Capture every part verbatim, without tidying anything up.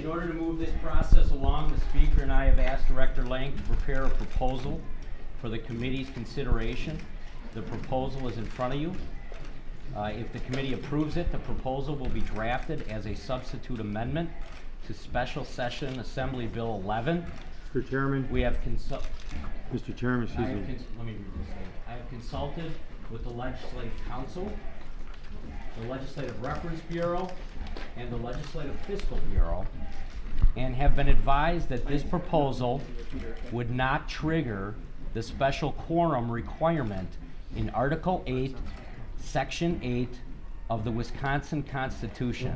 In order to move this process along, the Speaker and I have asked Director Lang to prepare a proposal for the committee's consideration. The proposal is in front of you. Uh, if the committee approves it, the proposal will be drafted as a substitute amendment to Special Session Assembly Bill eleven. Mister Chairman. We have consult. Mister Chairman, excuse me. Let me read this. I have consulted with the Legislative Council, the Legislative Reference Bureau, and the Legislative Fiscal Bureau, and have been advised that this proposal would not trigger the special quorum requirement in Article eight, Section eight of the Wisconsin Constitution.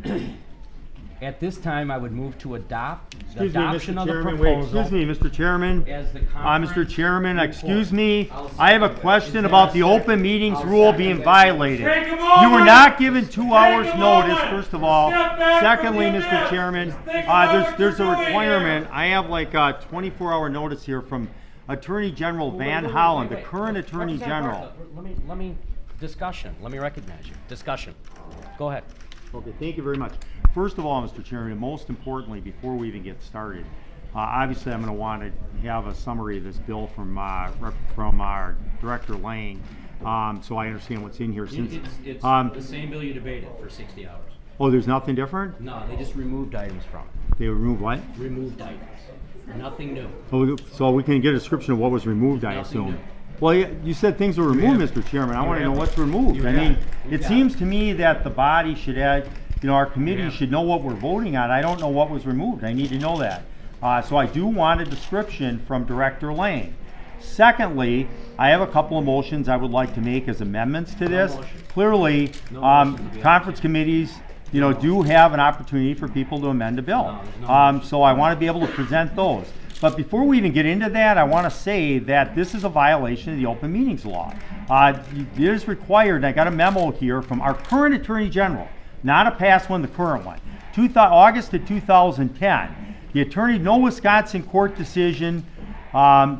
At this time, I would move to adopt the Excuse me, adoption Mister of the Chairman. proposal. Wait, excuse me, Mister Chairman. As the Uh, Mister conference Chairman, report. excuse me. I'll I have a second that. question Is there about a the second? open meetings I'll rule second being that. violated. Take a You were moment. not given two Take hours a notice, moment. first of all. Step back from Secondly, the Mister event. Chairman, Think uh, about there's what there's a you're doing requirement. here. I have like a twenty-four hour notice here from Attorney General Wait, Van wait, wait, Hollen, wait, the wait. current Attorney Representative General. Bartlett, Let me, let me, discussion. Let me recognize you. Discussion. Go ahead. Okay, thank you very much. First of all, Mister Chairman, and most importantly, before we even get started, uh, obviously I'm going to want to have a summary of this bill from uh, rep, from our Director Lang, um, so I understand what's in here. Since It's, it's um, the same bill you debated for sixty hours. oh, there's nothing different. No, they just removed items from it. They removed what? Removed items. Nothing new. So, so we can get a description of what was removed, I Nothing assume. new. Well, you, you said things were removed, Mister Chairman. I You want to know have- what's removed. you I have- mean, you it have. seems to me that the body should add, you know, our committee Yeah. should know what we're voting on. I don't know what was removed. I need to know that. Uh, so I do want a description from Director Lang. Secondly, I have a couple of motions I would like to make as amendments to this. motion. Clearly, No um, motion to be conference committees, you know, do have an opportunity for people to amend a bill. No, there's no Um, so I want to be able to present those. But before we even get into that, I want to say that this is a violation of the open meetings law. Uh, it is required, and I got a memo here from our current Attorney General, not a past one, the current one, two, August of two thousand ten. The attorney, no Wisconsin court decision um,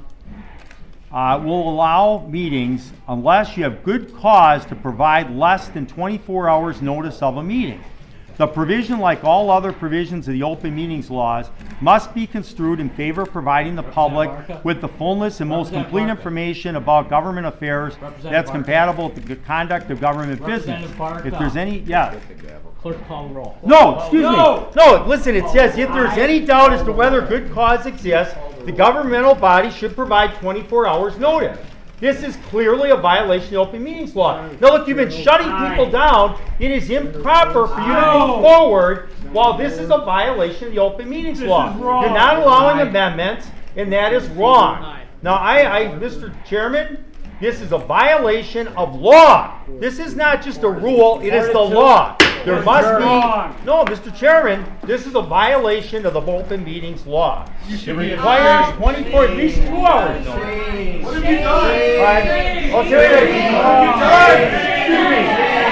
uh, will allow meetings unless you have good cause to provide less than twenty-four hours notice of a meeting. The provision, like all other provisions of the open meetings laws, must be construed in favor of providing the public with the fullness and most Representative complete Barca. information about government affairs Representative that's Barca. compatible with the conduct of government business. Representative Barca. If there's any, yeah. Clerk call the roll. No, excuse No. me. No, listen, it says if there's any doubt as to whether good cause exists, the governmental body should provide twenty-four hours notice. This is clearly a violation of the open meetings law. Now look, you've been shutting people down. It is improper for you to No. move forward while this is a violation of the open meetings This law. is wrong. You're not allowing amendments, and that is wrong. Now, I, I, Mister Chairman, this is a violation of law. This is not just a rule, it is the law. There must Wrong. be, no, Mister Chairman, this is a violation of the open meetings law. You It should be requires ashamed. twenty-four, at least two hours. What have you done? Right. What Okay, have you done? excuse me.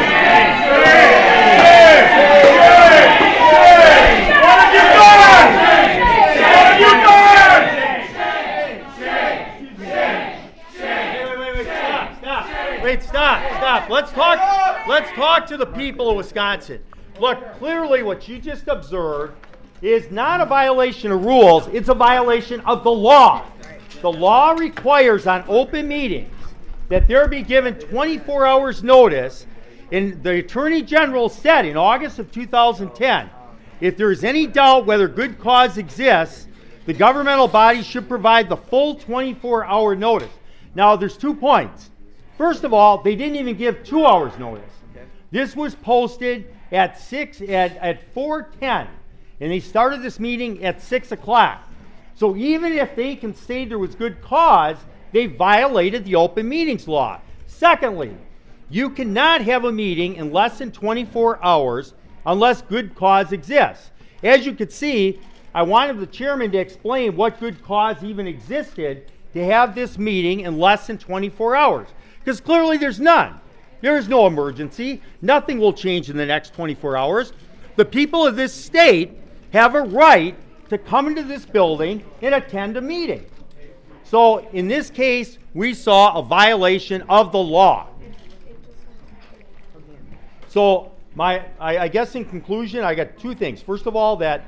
What have you done? What have you done? Wait, wait, wait, wait, stop, stop. Wait, stop, stop. Let's talk, let's talk to the people of Wisconsin. Look, clearly what you just observed is not a violation of rules, it's a violation of the law. The law requires on open meetings that there be given twenty-four hours notice, and the Attorney General said in August of two thousand ten, if there is any doubt whether good cause exists, the governmental body should provide the full twenty-four hour notice. Now, there's two points. First of all, they didn't even give two hours notice. This was posted at six at, at four ten, and they started this meeting at six o'clock. So even if they can say there was good cause, they violated the open meetings law. Secondly, you cannot have a meeting in less than twenty-four hours unless good cause exists. As you can see, I wanted the chairman to explain what good cause even existed to have this meeting in less than twenty-four hours. Because clearly there's none. There is no emergency. Nothing will change in the next twenty-four hours. The people of this state have a right to come into this building and attend a meeting. So in this case, we saw a violation of the law. So my, I, I guess in conclusion, I got two things. First of all, that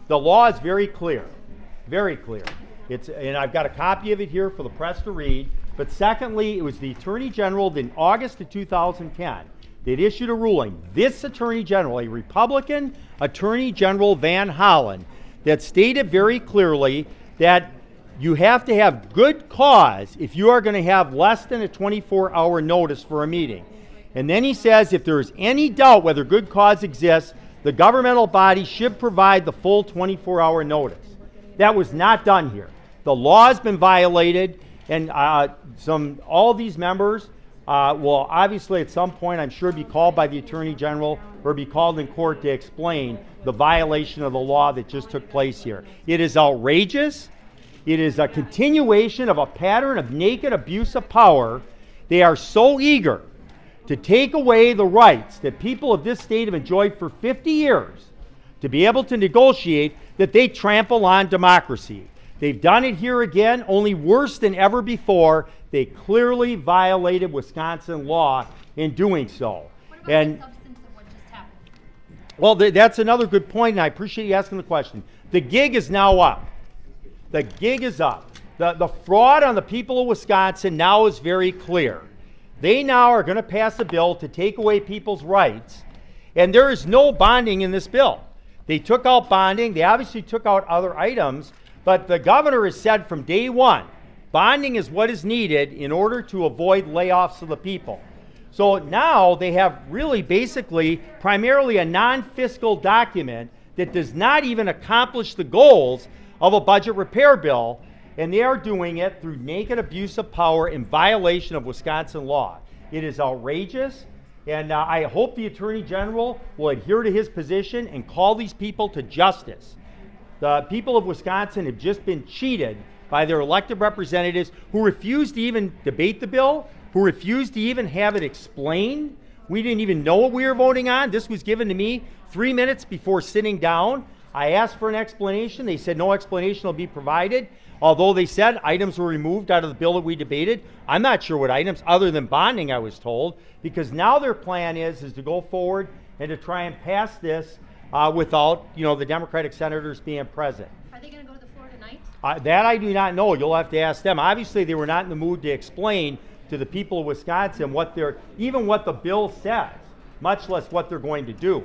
The law is very clear, very clear. It's, and I've got a copy of it here for the press to read. But secondly, it was the Attorney General in August of two thousand ten that issued a ruling. This Attorney General, a Republican Attorney General Van Hollen, that stated very clearly that you have to have good cause if you are going to have less than a twenty-four hour notice for a meeting. And then he says if there is any doubt whether good cause exists, the governmental body should provide the full twenty-four hour notice. That was not done here. The law has been violated, and uh, some all these members uh, will obviously at some point, I'm sure, be called by the Attorney General or be called in court to explain the violation of the law that just took place here. It is outrageous. It is a continuation of a pattern of naked abuse of power. They are so eager to take away the rights that people of this state have enjoyed for fifty years to be able to negotiate that they trample on democracy. They've done it here again, only worse than ever before. They clearly violated Wisconsin law in doing so. What about And the substance of what just happened? well, th- that's another good point, and I appreciate you asking the question. The gig is now up. The gig is up. The, the fraud on the people of Wisconsin now is very clear. They now are going to pass a bill to take away people's rights, and there is no bonding in this bill. They took out bonding. They obviously took out other items, but the governor has said from day one, bonding is what is needed in order to avoid layoffs of the people. So now they have really basically primarily a non-fiscal document that does not even accomplish the goals of a budget repair bill, and they are doing it through naked abuse of power in violation of Wisconsin law. It is outrageous, and uh, I hope the Attorney General will adhere to his position and call these people to justice. The people of Wisconsin have just been cheated by their elected representatives who refused to even debate the bill, who refused to even have it explained. We didn't even know what we were voting on. This was given to me three minutes before sitting down. I asked for an explanation. They said no explanation will be provided, although they said items were removed out of the bill that we debated. I'm not sure what items, other than bonding, I was told, because now their plan is, is to go forward and to try and pass this uh, without, you know, the Democratic senators being present. Are they going to go to the floor tonight? Uh, that I do not know. You'll have to ask them. Obviously, they were not in the mood to explain to the people of Wisconsin what they're, even what the bill says, much less what they're going to do.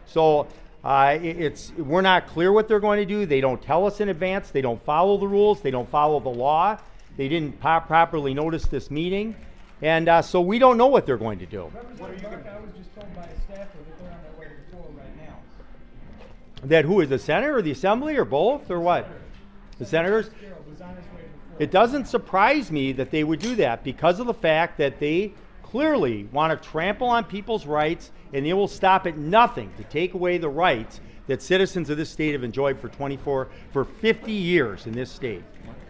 So uh, it, it's we're not clear what they're going to do. They don't tell us in advance. They don't follow the rules. They don't follow the law. They didn't po- properly notice this meeting, and uh, so we don't know what they're going to do. Representative Buck, I was just told by a staffer that they're on their way to the floor right now. That who is the Senate or the Assembly or both or what? The senators? Gerald was on his way to the floor. It doesn't surprise me that they would do that because of the fact that they clearly want to trample on people's rights, and they will stop at nothing to take away the rights that citizens of this state have enjoyed for twenty-four, for fifty years in this state.